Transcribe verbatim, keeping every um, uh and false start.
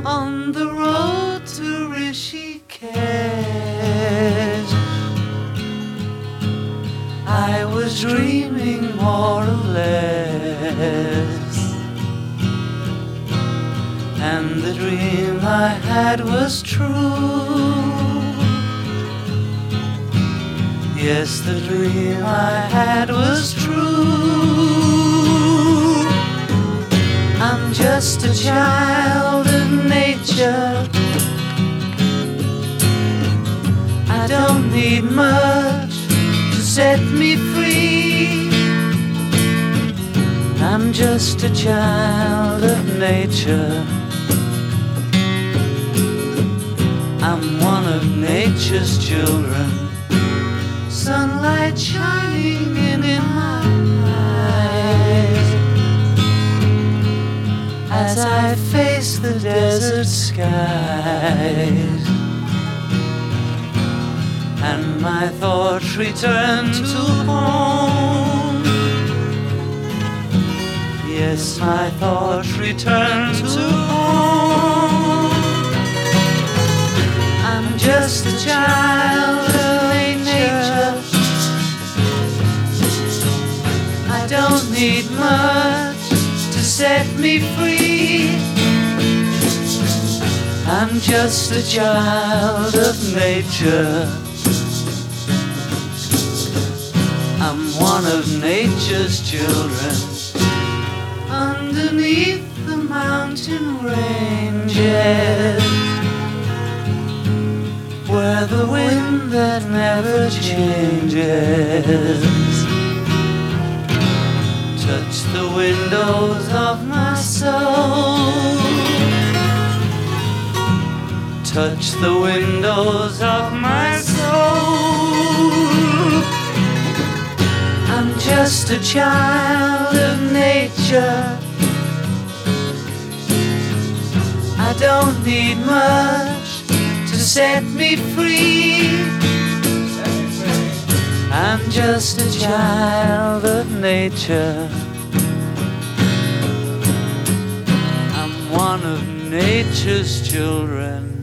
on the road to Rishikesh. I was dreaming more or less, and the dream I had was true. Yes, the dream I had was true. I'm just a child of nature. I don't need much to set me free. I'm just a child of nature. I'm one of nature's children. Sunlight shining in, in my eyes as I face the desert skies, and my thoughts return to home. Yes, my thoughts return to home. I'm just a child of nature. I don't need much to set me free. I'm just a child of nature. I'm one of nature's children. Underneath the mountain ranges, where the wind that never changes touch the windows of my soul, touch the windows of my soul. I'm just a child of nature. I don't need much to set me free. I'm just a child of nature. I'm one of nature's children.